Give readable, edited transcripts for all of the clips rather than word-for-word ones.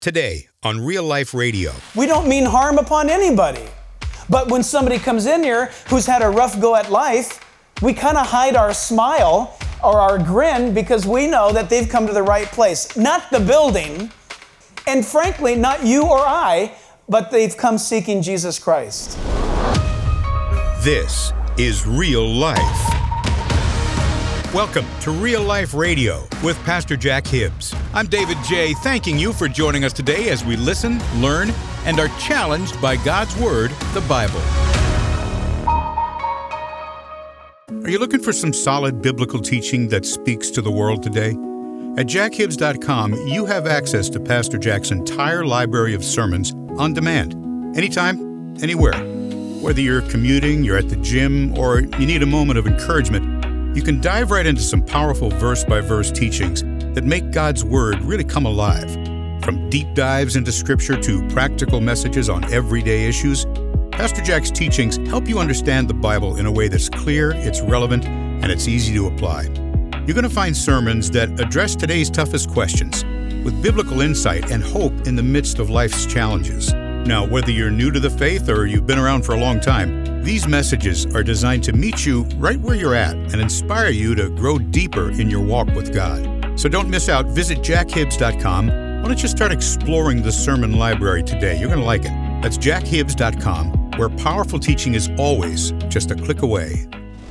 Today on Real Life Radio. We don't mean harm upon anybody. But when somebody comes in here who's had a rough go at life, we kind of hide our smile or our grin because we know that they've come to the right place. Not the building, and frankly, not you or I, but they've come seeking Jesus Christ. This is Real Life. Welcome to Real Life Radio with Pastor Jack Hibbs. I'm David J., thanking you for joining us today as we listen, learn, and are challenged by God's Word, the Bible. Are you looking for some solid biblical teaching that speaks to the world today? At jackhibbs.com, you have access to Pastor Jack's entire library of sermons on demand, anytime, anywhere. Whether you're commuting, you're at the gym, or you need a moment of encouragement, you can dive right into some powerful verse-by-verse teachings that make God's Word really come alive. From deep dives into Scripture to practical messages on everyday issues, Pastor Jack's teachings help you understand the Bible in a way that's clear, it's relevant, and it's easy to apply. You're going to find sermons that address today's toughest questions with biblical insight and hope in the midst of life's challenges. Now, whether you're new to the faith or you've been around for a long time, these messages are designed to meet you right where you're at and inspire you to grow deeper in your walk with God. So don't miss out. Visit jackhibbs.com. Why don't you start exploring the sermon library today? You're going to like it. That's jackhibbs.com, where powerful teaching is always just a click away.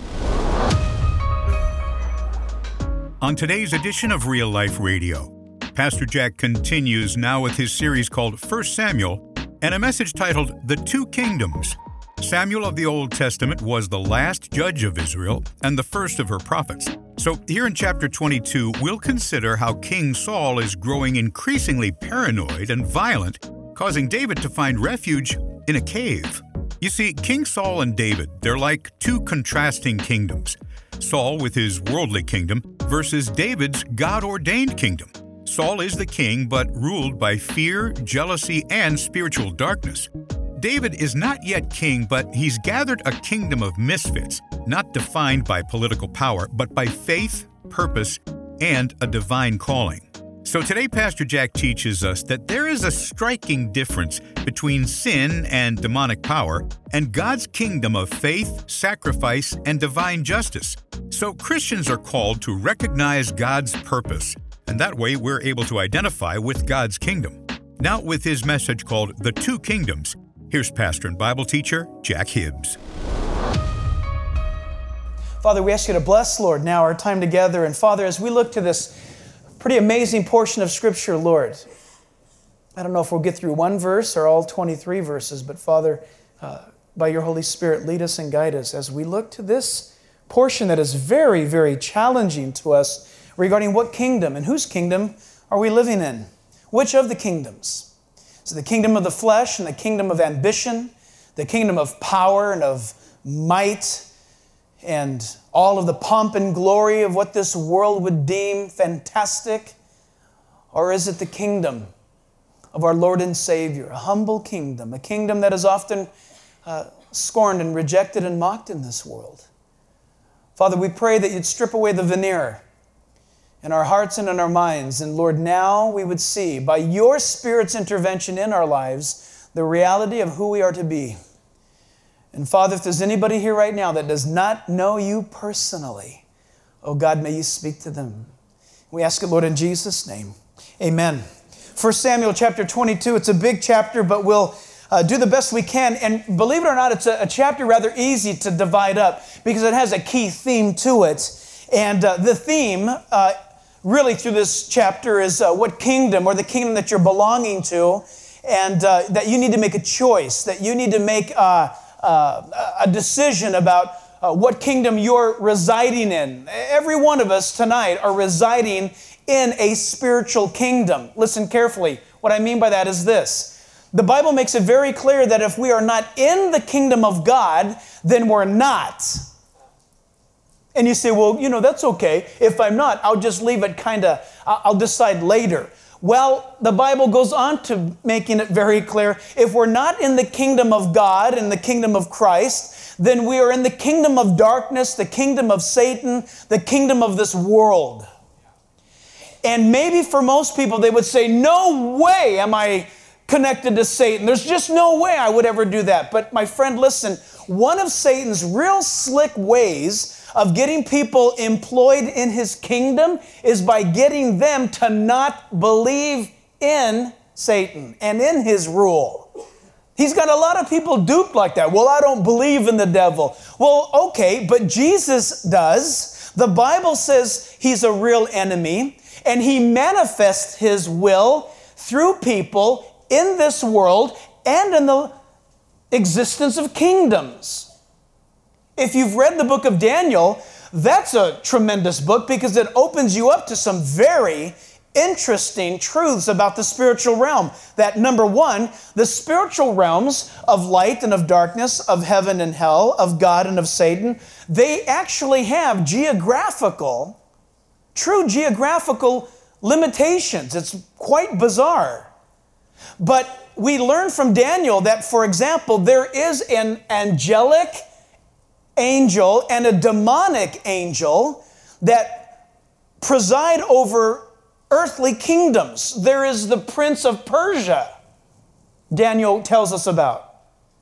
On today's edition of Real Life Radio, Pastor Jack continues now with his series called 1 Samuel and a message titled The Two Kingdoms. Samuel of the Old Testament was the last judge of Israel and the first of her prophets. So here in chapter 22, we'll consider how King Saul is growing increasingly paranoid and violent, causing David to find refuge in a cave. You see, King Saul and David, they're like two contrasting kingdoms. Saul with his worldly kingdom versus David's God-ordained kingdom. Saul is the king, but ruled by fear, jealousy, and spiritual darkness. David is not yet king, but he's gathered a kingdom of misfits, not defined by political power, but by faith, purpose, and a divine calling. So today, Pastor Jack teaches us that there is a striking difference between sin and demonic power and God's kingdom of faith, sacrifice, and divine justice. So Christians are called to recognize God's purpose, and that way we're able to identify with God's kingdom. Now, with his message called The Two Kingdoms, here's pastor and Bible teacher Jack Hibbs. Father, we ask you to bless, Lord, now our time together. And Father, as we look to this pretty amazing portion of Scripture, Lord, I don't know if we'll get through one verse or all 23 verses, but Father, by your Holy Spirit, lead us and guide us as we look to this portion that is very, very challenging to us regarding what kingdom and whose kingdom are we living in? Which of the kingdoms? So the kingdom of the flesh and the kingdom of ambition, the kingdom of power and of might, and all of the pomp and glory of what this world would deem fantastic? Or is it the kingdom of our Lord and Savior, a humble kingdom, a kingdom that is often scorned and rejected and mocked in this world? Father, we pray that you'd strip away the veneer in our hearts and in our minds. And Lord, now we would see, by your Spirit's intervention in our lives, the reality of who we are to be. And Father, if there's anybody here right now that does not know you personally, oh God, may you speak to them. We ask it, Lord, in Jesus' name. Amen. 1 Samuel chapter 22, it's a big chapter, but we'll do the best we can. And believe it or not, it's a chapter rather easy to divide up because it has a key theme to it. And the theme really through this chapter is what kingdom or the kingdom that you're belonging to, and that you need to make a choice, that you need to make a decision about what kingdom you're residing in. Every one of us tonight are residing in a spiritual kingdom. Listen carefully. What I mean by that is this. The Bible makes it very clear that if we are not in the kingdom of God, then we're not. And you say, well, that's okay. If I'm not, I'll just leave it I'll decide later. Well, the Bible goes on to making it very clear. If we're not in the kingdom of God and the kingdom of Christ, then we are in the kingdom of darkness, the kingdom of Satan, the kingdom of this world. And maybe for most people, they would say, no way am I connected to Satan. There's just no way I would ever do that. But my friend, listen, one of Satan's real slick ways of getting people employed in his kingdom is by getting them to not believe in Satan and in his rule. He's got a lot of people duped like that. Well, I don't believe in the devil. Well, okay, but Jesus does. The Bible says he's a real enemy, and he manifests his will through people in this world and in the existence of kingdoms. If you've read the book of Daniel, that's a tremendous book because it opens you up to some very interesting truths about the spiritual realm. That number one, the spiritual realms of light and of darkness, of heaven and hell, of God and of Satan, they actually have true geographical limitations. It's quite bizarre. But we learn from Daniel that, for example, there is an angelic angel and a demonic angel that preside over earthly kingdoms. There is the prince of Persia, Daniel tells us about.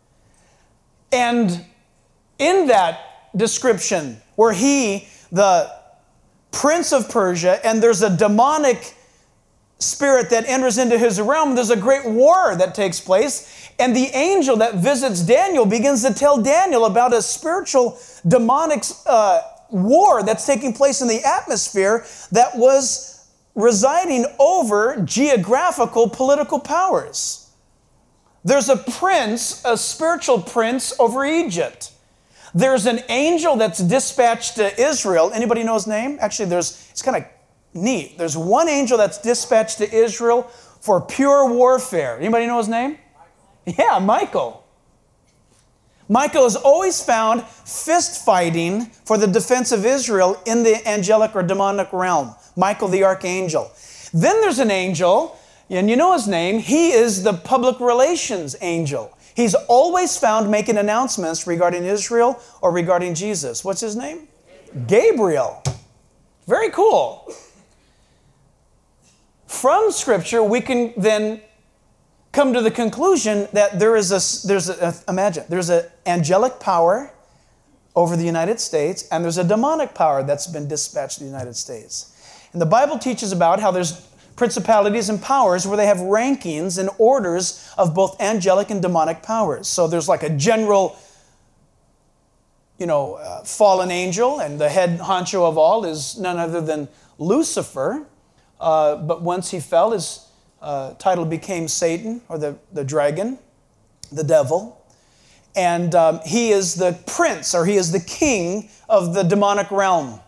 And in that description, where he, the prince of Persia, and there's a demonic spirit that enters into his realm, there's a great war that takes place. And the angel that visits Daniel begins to tell Daniel about a spiritual demonic war that's taking place in the atmosphere that was residing over geographical political powers. There's a prince, a spiritual prince over Egypt. There's an angel that's dispatched to Israel. Anybody know his name? Actually, it's kind of neat. There's one angel that's dispatched to Israel for pure warfare. Anybody know his name? Yeah, Michael. Michael is always found fist fighting for the defense of Israel in the angelic or demonic realm. Michael the archangel. Then there's an angel, and you know his name. He is the public relations angel. He's always found making announcements regarding Israel or regarding Jesus. What's his name? Gabriel. Very cool. From Scripture, we can then come to the conclusion that there's an angelic power over the United States, and there's a demonic power that's been dispatched to the United States. And the Bible teaches about how there's principalities and powers where they have rankings and orders of both angelic and demonic powers. So there's like a general, fallen angel, and the head honcho of all is none other than Lucifer. But once he fell, his title became Satan, or the dragon, the devil. And he is the prince, or he is the king of the demonic realm.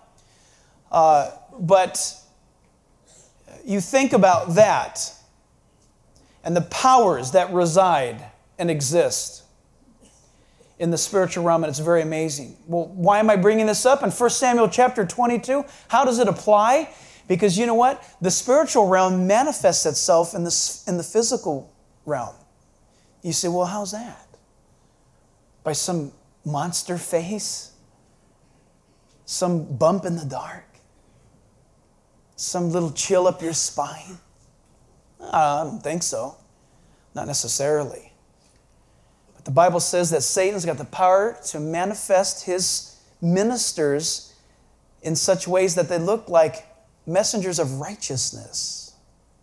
But you think about that and the powers that reside and exist in the spiritual realm, and it's very amazing. Well, why am I bringing this up? In 1 Samuel chapter 22, how does it apply? Because you know what? The spiritual realm manifests itself in the physical realm. You say, well, how's that? By some monster face? Some bump in the dark? Some little chill up your spine? I don't think so. Not necessarily. But the Bible says that Satan's got the power to manifest his ministers in such ways that they look like messengers of righteousness.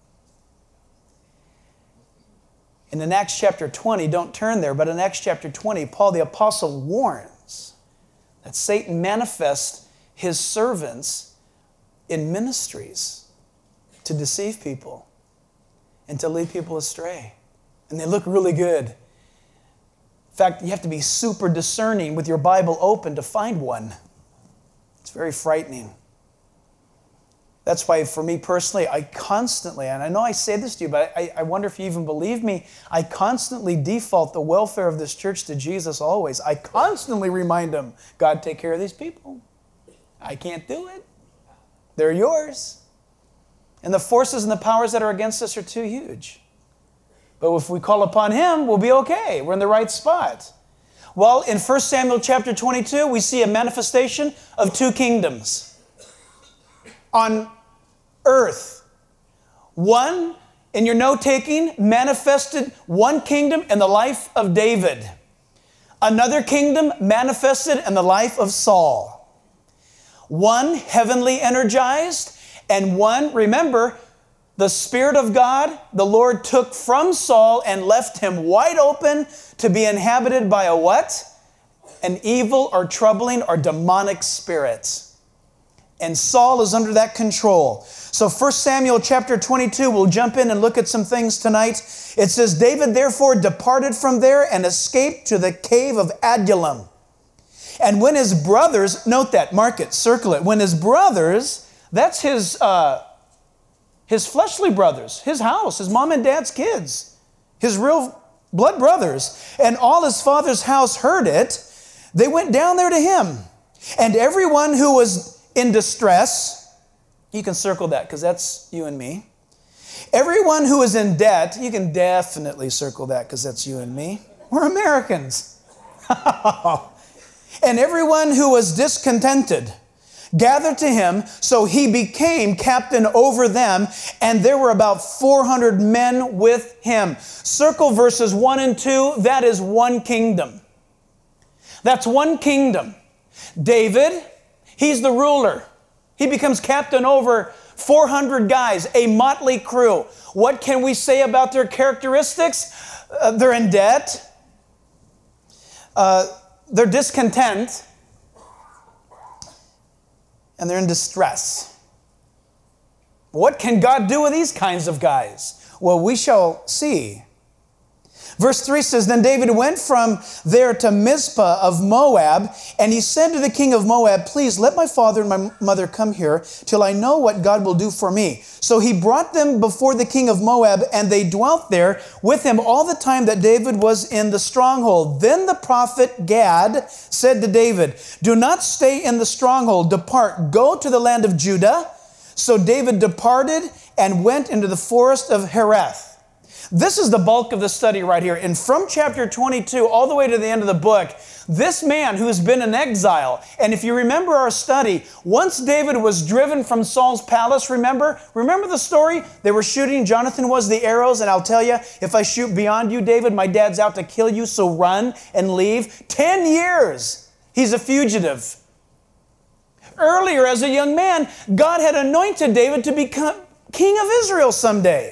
And in Acts chapter 20, don't turn there, but in Acts chapter 20, Paul the Apostle warns that Satan manifests his servants in ministries to deceive people and to lead people astray. And they look really good. In fact, you have to be super discerning with your Bible open to find one. It's very frightening. That's why for me personally, I constantly, and I know I say this to you, but I wonder if you even believe me, I constantly default the welfare of this church to Jesus always. I constantly remind them, God, take care of these people. I can't do it. They're yours. And the forces and the powers that are against us are too huge. But if we call upon him, we'll be okay. We're in the right spot. Well, in 1 Samuel chapter 22, we see a manifestation of two kingdoms. On earth, One, in your note-taking, manifested one kingdom in the life of David. Another kingdom manifested in the life of Saul. One heavenly energized, and one, remember, the Spirit of God, the Lord took from Saul and left him wide open to be inhabited by a what? An evil or troubling or demonic spirit. And Saul is under that control. So 1 Samuel chapter 22, we'll jump in and look at some things tonight. It says, David therefore departed from there and escaped to the cave of Adullam. And when his brothers, note that, mark it, circle it. When his brothers, that's his fleshly brothers, his house, his mom and dad's kids, his real blood brothers, and all his father's house heard it, they went down there to him. And everyone who was in distress, you can circle that because that's you and me. Everyone who is in debt, you can definitely circle that because that's you and me. We're Americans. And everyone who was discontented gathered to him, so he became captain over them, and there were about 400 men with him. Circle verses 1 and 2, that is one kingdom. That's one kingdom. David, he's the ruler. He becomes captain over 400 guys, a motley crew. What can we say about their characteristics? They're in debt. They're discontent. And they're in distress. What can God do with these kinds of guys? Well, we shall see. Verse 3 says, Then David went from there to Mizpah of Moab, and he said to the king of Moab, Please let my father and my mother come here till I know what God will do for me. So he brought them before the king of Moab, and they dwelt there with him all the time that David was in the stronghold. Then the prophet Gad said to David, Do not stay in the stronghold, depart, go to the land of Judah. So David departed and went into the forest of Hereth. This is the bulk of the study right here. And from chapter 22 all the way to the end of the book, this man who's been in exile, and if you remember our study, once David was driven from Saul's palace, remember the story? They were shooting, Jonathan was the arrows, and I'll tell you, if I shoot beyond you, David, my dad's out to kill you, so run and leave. 10 years, he's a fugitive. Earlier, as a young man, God had anointed David to become king of Israel someday.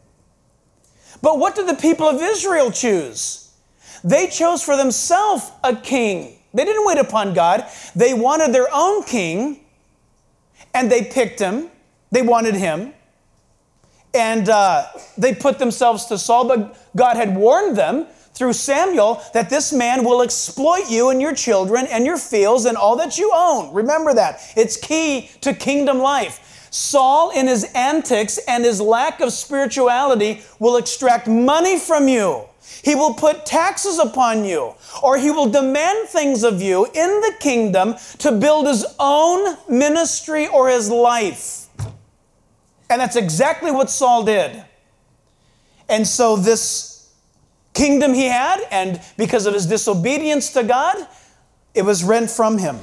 But what did the people of Israel choose? They chose for themselves a king. They didn't wait upon God. They wanted their own king, and they picked him. They wanted him. And they put themselves to Saul, but God had warned them through Samuel that this man will exploit you and your children and your fields and all that you own. Remember that. It's key to kingdom life. Saul, in his antics and his lack of spirituality, will extract money from you. He will put taxes upon you, or he will demand things of you in the kingdom to build his own ministry or his life. And that's exactly what Saul did. And so this kingdom he had, and because of his disobedience to God, it was rent from him.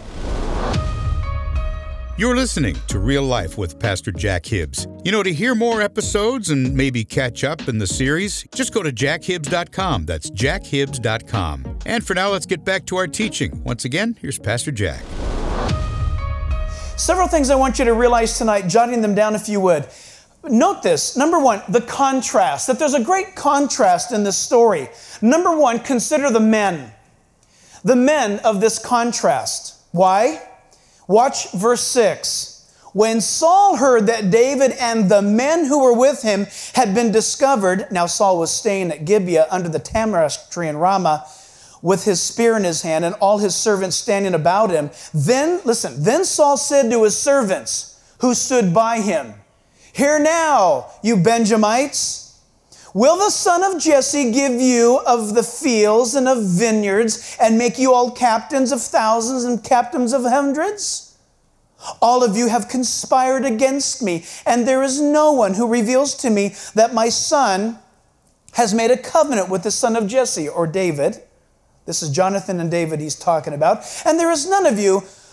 You're listening to Real Life with Pastor Jack Hibbs. You know, to hear more episodes and maybe catch up in the series, just go to jackhibbs.com. That's jackhibbs.com. And for now, let's get back to our teaching. Once again, here's Pastor Jack. Several things I want you to realize tonight, jotting them down if you would. Note this. Number one, the contrast, that there's a great contrast in this story. Number one, consider the men of this contrast. Why? Watch verse 6. When Saul heard that David and the men who were with him had been discovered, now Saul was staying at Gibeah under the tamarisk tree in Ramah with his spear in his hand and all his servants standing about him. Then Saul said to his servants who stood by him, Hear now, you Benjamites, will the son of Jesse give you of the fields and of vineyards and make you all captains of thousands and captains of hundreds? All of you have conspired against me, and there is no one who reveals to me that my son has made a covenant with the son of Jesse, or David. This is Jonathan and David he's talking about. And there is none of you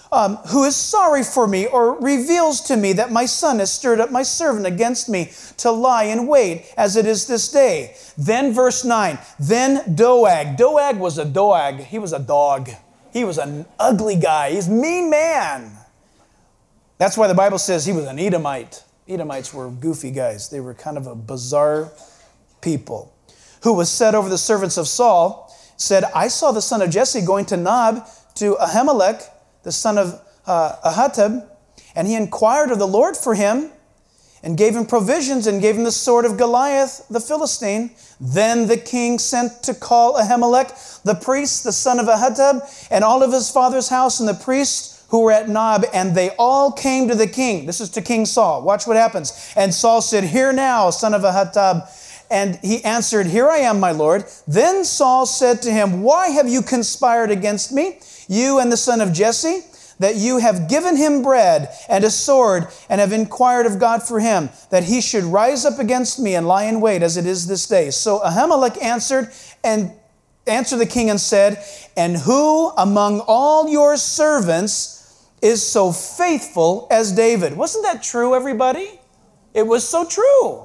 who is sorry for me, or reveals to me that my son has stirred up my servant against me to lie in wait, as it is this day. Then verse 9, then Doeg. Doeg was a dog. He was a dog. He was an ugly guy. He's a mean man. That's why the Bible says he was an Edomite. Edomites were goofy guys. They were kind of a bizarre people. Who was set over the servants of Saul, said, I saw the son of Jesse going to Nob, to Ahimelech, the son of Ahitub, and he inquired of the Lord for him, and gave him provisions, and gave him the sword of Goliath the Philistine. Then the king sent to call Ahimelech, the priest, the son of Ahitub, and all of his father's house, and the priests who were at Nob, and they all came to the king. This is to King Saul. Watch what happens. And Saul said, Hear now, son of Ahitub. And he answered, Here I am, my lord. Then Saul said to him, Why have you conspired against me, you and the son of Jesse, that you have given him bread and a sword, and have inquired of God for him, that he should rise up against me and lie in wait, as it is this day? So Ahimelech answered the king and said, And who among all your servants is so faithful as David? Wasn't that true, everybody? It was so true.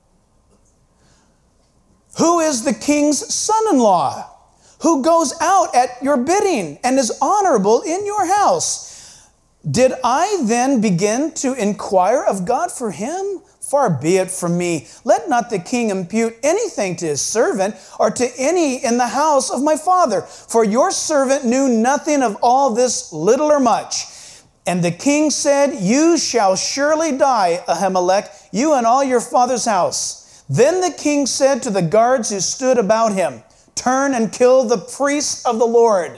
Who is the king's son-in-law, who goes out at your bidding and is honorable in your house? Did I then begin to inquire of God for him? Far be it from me. Let not the king impute anything to his servant or to any in the house of my father, for your servant knew nothing of all this, little or much. And the king said, You shall surely die, Ahimelech, you and all your father's house. Then the king said to the guards who stood about him, Turn and kill the priests of the Lord,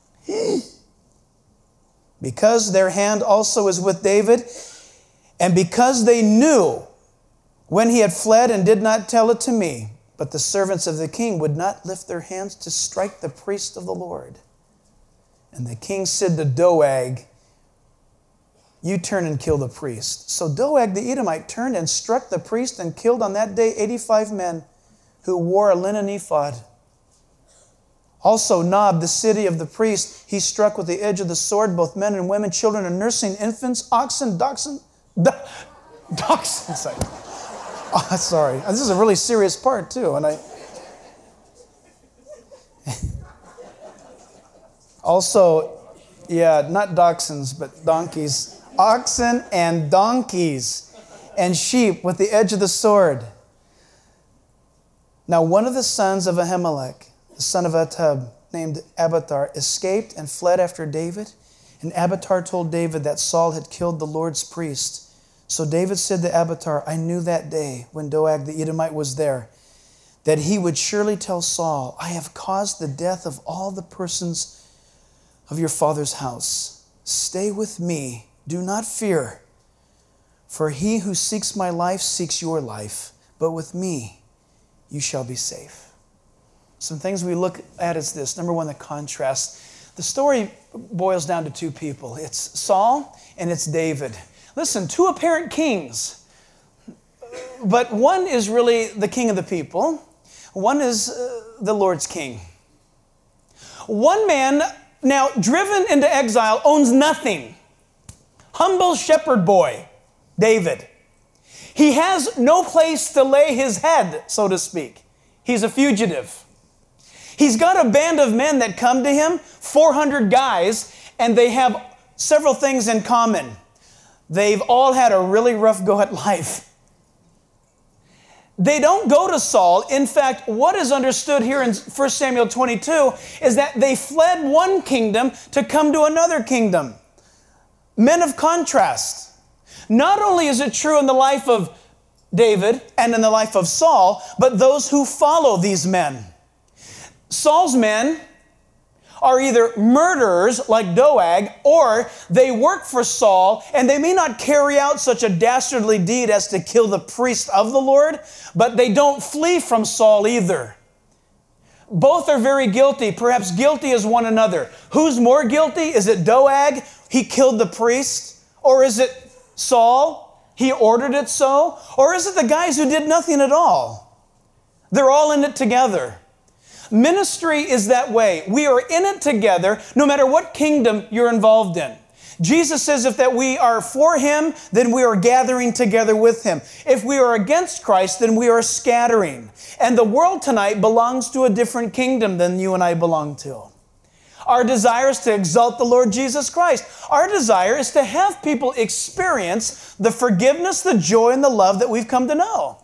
because their hand also is with David, and because they knew when he had fled and did not tell it to me. But the servants of the king would not lift their hands to strike the priests of the Lord. And the king said to Doeg, You turn and kill the priest. So Doeg the Edomite turned and struck the priest and killed on that day 85 men who wore a linen ephod. Also Nob, the city of the priest, he struck with the edge of the sword both men and women, children and nursing infants, oxen, dachshunds. Oh, sorry. This is a really serious part too. And also, not dachshunds, but donkeys. Oxen and donkeys and sheep with the edge of the sword. Now one of the sons of Ahimelech, the son of Ahitub, named Abiathar, escaped and fled after David. And Abiathar told David that Saul had killed the Lord's priest. So David said to Abiathar, I knew that day when Doeg the Edomite was there, that he would surely tell Saul, I have caused the death of all the persons of your father's house. Stay with me. Do not fear, for he who seeks my life seeks your life, but with me you shall be safe. Some things we look at is this. Number one, the contrast. The story boils down to two people. It's Saul and it's David. Listen, two apparent kings, but one is really the king of the people. One is the Lord's king. One man, now driven into exile, owns nothing. Humble shepherd boy, David. He has no place to lay his head, so to speak. He's a fugitive. He's got a band of men that come to him, 400 guys, and they have several things in common. They've all had a really rough go at life. They don't go to Saul. In fact, what is understood here in 1 Samuel 22 is that they fled one kingdom to come to another kingdom. Men of contrast. Not only is it true in the life of David and in the life of Saul, but those who follow these men. Saul's men are either murderers like Doeg, or they work for Saul, and they may not carry out such a dastardly deed as to kill the priest of the Lord, but they don't flee from Saul either. Both are very guilty, perhaps guilty as one another. Who's more guilty? Is it Doeg? He killed the priest. Or is it Saul? He ordered it so. Or is it the guys who did nothing at all? They're all in it together. Ministry is that way. We are in it together no matter what kingdom you're involved in. Jesus says if that we are for him, then we are gathering together with him. If we are against Christ, then we are scattering. And the world tonight belongs to a different kingdom than you and I belong to. Our desire is to exalt the Lord Jesus Christ. Our desire is to have people experience the forgiveness, the joy, and the love that we've come to know.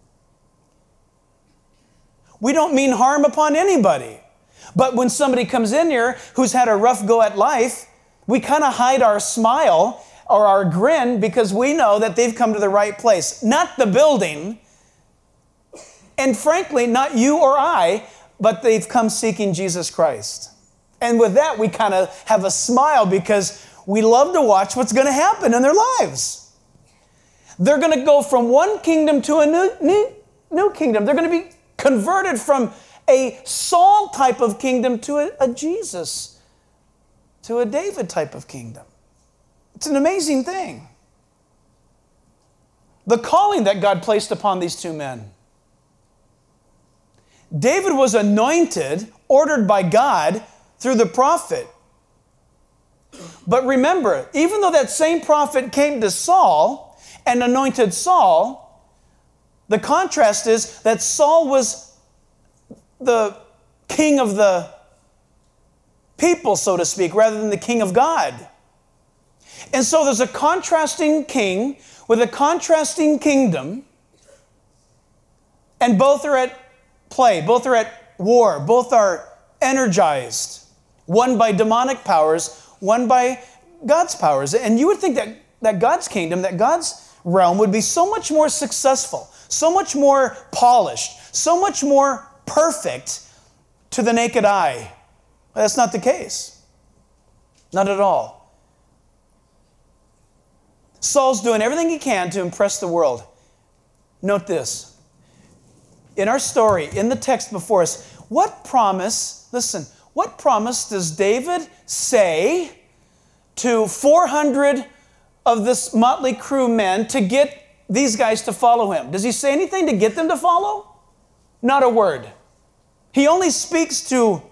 We don't mean harm upon anybody. But when somebody comes in here who's had a rough go at life, we kind of hide our smile or our grin because we know that they've come to the right place. Not the building, and frankly, not you or I, but they've come seeking Jesus Christ. And with that, we kind of have a smile because we love to watch what's going to happen in their lives. They're going to go from one kingdom to a new kingdom. They're going to be converted from a Saul type of kingdom to a Jesus, to a David type of kingdom. It's an amazing thing. The calling that God placed upon these two men. David was anointed, ordered by God through the prophet. But remember, even though that same prophet came to Saul and anointed Saul, the contrast is that Saul was the king of the people, so to speak, rather than the king of God. And so there's a contrasting king with a contrasting kingdom, and both are at play, both are at war, both are energized, one by demonic powers, one by God's powers. And you would think that God's kingdom, that God's realm would be so much more successful, so much more polished, so much more perfect to the naked eye. But that's not the case. Not at all. Saul's doing everything he can to impress the world. Note this. In our story, in the text before us, what promise does David say to 400 of this motley crew men to get these guys to follow him? Does he say anything to get them to follow? Not a word. He only speaks to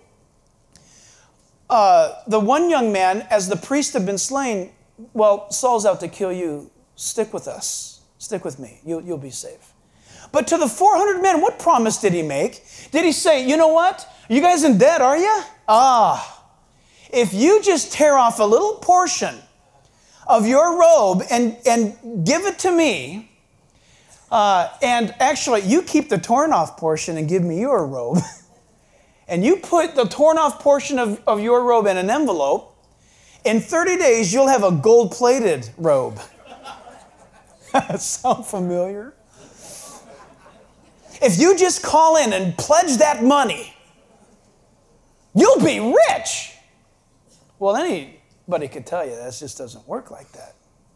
the one young man as the priest had been slain. Well, Saul's out to kill you. Stick with us. Stick with me. You'll be safe. But to the 400 men, what promise did he make? Did he say, you know what? You guys in debt, are you? If you just tear off a little portion of your robe and give it to me, and actually you keep the torn off portion and give me your robe, and you put the torn off portion of your robe in an envelope, in 30 days you'll have a gold-plated robe. Sound familiar? If you just call in and pledge that money, you'll be rich. Well, anybody could tell you that just doesn't work like that.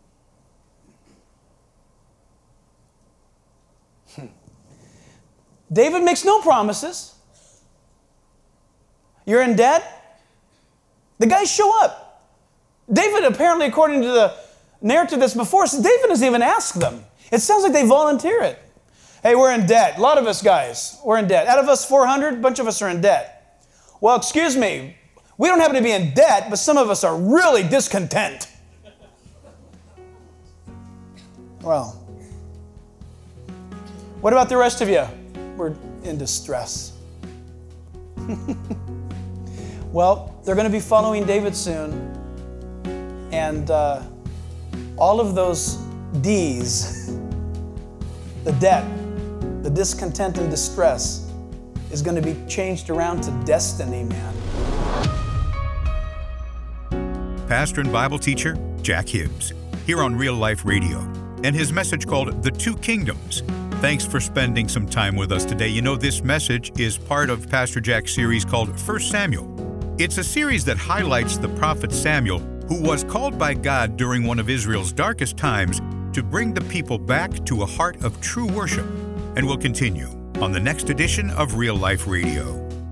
David makes no promises. You're in debt? The guys show up. David, apparently, according to the narrative that's before us, David doesn't even ask them. It sounds like they volunteer it. Hey, we're in debt. A lot of us guys, we're in debt. Out of us 400, a bunch of us are in debt. Well, excuse me, we don't happen to be in debt, but some of us are really discontent. Well, what about the rest of you? We're in distress. Well, they're going to be following David soon. And all of those D's, the debt, the discontent and distress, is going to be changed around to destiny, man. Pastor and Bible teacher Jack Hibbs, here on Real Life Radio, and his message called The Two Kingdoms. Thanks for spending some time with us today. You know, this message is part of Pastor Jack's series called 1 Samuel. It's a series that highlights the prophet Samuel, who was called by God during one of Israel's darkest times to bring the people back to a heart of true worship. And we'll continue on the next edition of Real Life Radio.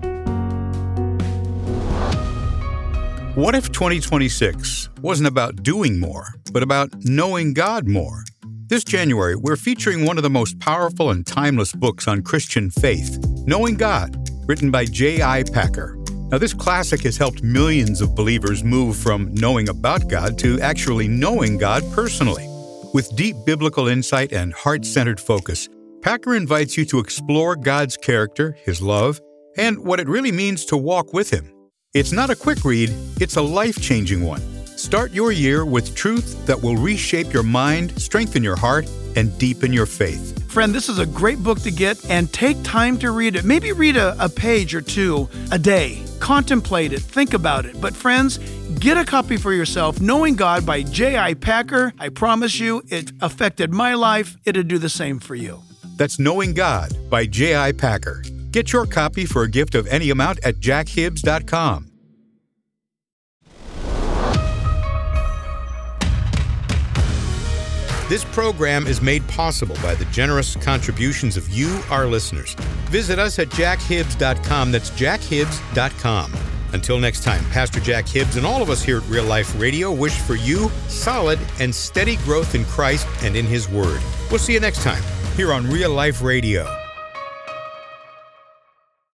What if 2026 wasn't about doing more, but about knowing God more? This January, we're featuring one of the most powerful and timeless books on Christian faith, Knowing God, written by J.I. Packer. Now, this classic has helped millions of believers move from knowing about God to actually knowing God personally. With deep biblical insight and heart-centered focus, Packer invites you to explore God's character, His love, and what it really means to walk with Him. It's not a quick read, it's a life-changing one. Start your year with truth that will reshape your mind, strengthen your heart, and deepen your faith. Friend, this is a great book to get, and take time to read it. Maybe read a page or two a day. Contemplate it, think about it. But friends, get a copy for yourself, Knowing God by J.I. Packer. I promise you, it affected my life. It'll do the same for you. That's Knowing God by J.I. Packer. Get your copy for a gift of any amount at jackhibbs.com. This program is made possible by the generous contributions of you, our listeners. Visit us at jackhibbs.com. That's jackhibbs.com. Until next time, Pastor Jack Hibbs and all of us here at Real Life Radio wish for you solid and steady growth in Christ and in His Word. We'll see you next time here on Real Life Radio.